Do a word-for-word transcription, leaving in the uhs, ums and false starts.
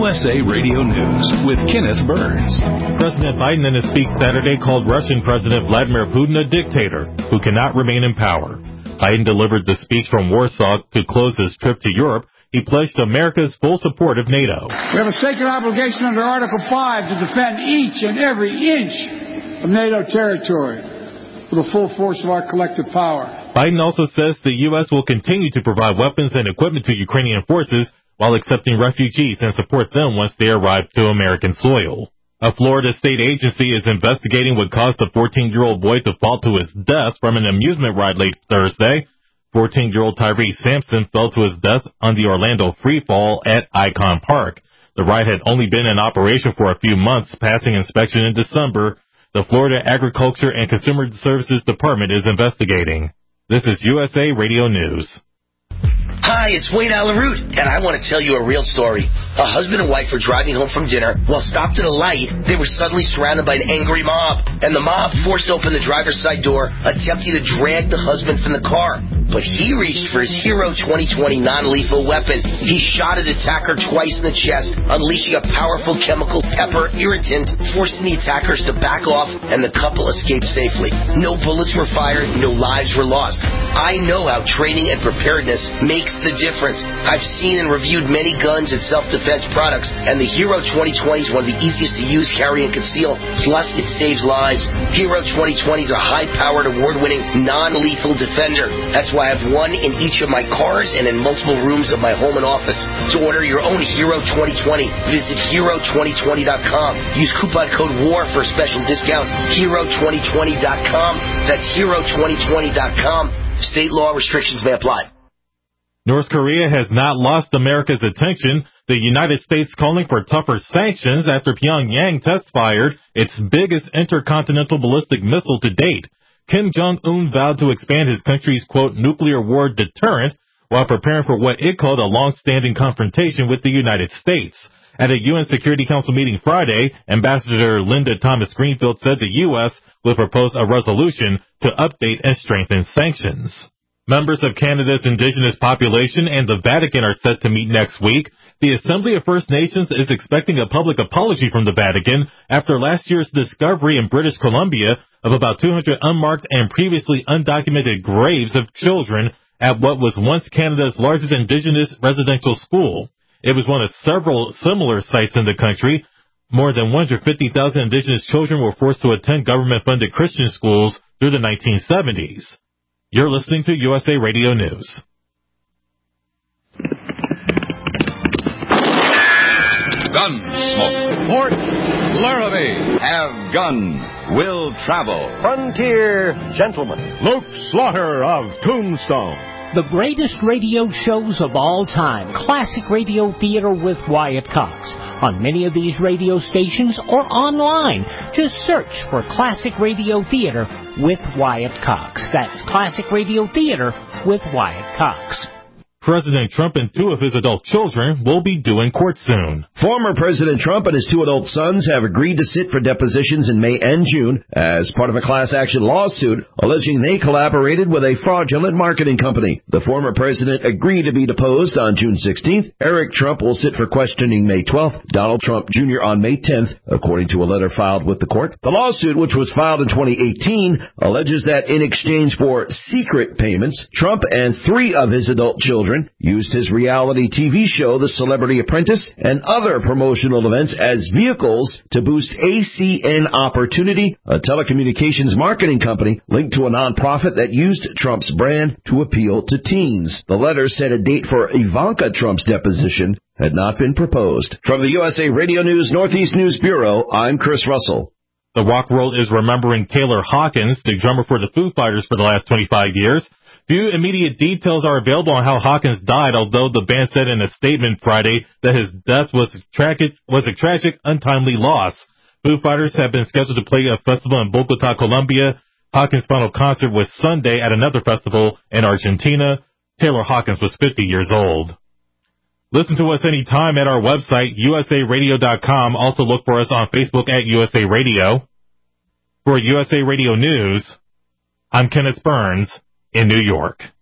S A Radio News with Kenneth Burns. President Biden in his speech Saturday called Russian President Vladimir Putin a dictator who cannot remain in power. Biden delivered the speech from Warsaw to close his trip to Europe. He pledged America's full support of NATO. We have a sacred obligation under Article five to defend each and every inch of NATO territory with the full force of our collective power. Biden also says the U S will continue to provide weapons and equipment to Ukrainian forces while accepting refugees and support them once they arrive to American soil. A Florida state agency is investigating what caused a fourteen-year-old boy to fall to his death from an amusement ride late Thursday. fourteen-year-old Tyree Sampson fell to his death on the Orlando Freefall at Icon Park. The ride had only been in operation for a few months, passing inspection in December. The Florida Agriculture and Consumer Services Department is investigating. This is U S A Radio News. Hi, it's Wayne Allen Root, and I want to tell you a real story. A husband and wife were driving home from dinner. While stopped at a light, they were suddenly surrounded by an angry mob, and the mob forced open the driver's side door, attempting to drag the husband from the car. But he reached for his Hero twenty twenty non-lethal weapon. He shot his attacker twice in the chest, unleashing a powerful chemical pepper irritant, forcing the attackers to back off, and the couple escaped safely. No bullets were fired, no lives were lost. I know how training and preparedness makes the difference. I've seen and reviewed many guns and self-defense products, and the Hero twenty twenty is one of the easiest to use, carry, and conceal. Plus, it saves lives. Hero twenty twenty is a high-powered, award-winning, non-lethal defender. That's why I have one in each of my cars and in multiple rooms of my home and office. To order your own Hero twenty twenty, visit hero twenty twenty dot com. Use coupon code WAR for a special discount. hero twenty twenty dot com. That's hero twenty twenty dot com. State law restrictions may apply. North Korea has not lost America's attention. The United States calling for tougher sanctions after Pyongyang test-fired its biggest intercontinental ballistic missile to date. Kim Jong-un vowed to expand his country's, quote, nuclear war deterrent while preparing for what it called a long-standing confrontation with the United States. At a U N Security Council meeting Friday, Ambassador Linda Thomas-Greenfield said the U S would propose a resolution to update and strengthen sanctions. Members of Canada's indigenous population and the Vatican are set to meet next week. The Assembly of First Nations is expecting a public apology from the Vatican after last year's discovery in British Columbia of about two hundred unmarked and previously undocumented graves of children at what was once Canada's largest indigenous residential school. It was one of several similar sites in the country. More than one hundred fifty thousand indigenous children were forced to attend government-funded Christian schools through the nineteen seventies. You're listening to U S A Radio News. Gunsmoke. Port Laramie. Have gun. Will travel. Frontier Gentleman. Luke Slaughter of Tombstone. The greatest radio shows of all time. Classic Radio Theater with Wyatt Cox. On many of these radio stations or online. Just search for Classic Radio Theater with Wyatt Cox. That's Classic Radio Theater with Wyatt Cox. President Trump and two of his adult children will be due in court soon. Former President Trump and his two adult sons have agreed to sit for depositions in May and June as part of a class action lawsuit alleging they collaborated with a fraudulent marketing company. The former president agreed to be deposed on June sixteenth. Eric Trump will sit for questioning May twelfth. Donald Trump Junior on May tenth, according to a letter filed with the court. The lawsuit, which was filed in twenty eighteen, alleges that in exchange for secret payments, Trump and three of his adult children used his reality T V show, The Celebrity Apprentice, and other promotional events as vehicles to boost A C N Opportunity, a telecommunications marketing company linked to a nonprofit that used Trump's brand to appeal to teens. The letter said a date for Ivanka Trump's deposition had not been proposed. From the U S A Radio News Northeast News Bureau, I'm Chris Russell. The rock world is remembering Taylor Hawkins, the drummer for the Foo Fighters for the last twenty-five years. Few immediate details are available on how Hawkins died, although the band said in a statement Friday that his death was, tragic, was a tragic, untimely loss. Foo Fighters have been scheduled to play a festival in Bogota, Colombia. Hawkins' final concert was Sunday at another festival in Argentina. Taylor Hawkins was fifty years old. Listen to us anytime at our website, U S A radio dot com. Also look for us on Facebook at U S A Radio. For U S A Radio News, I'm Kenneth Burns in New York.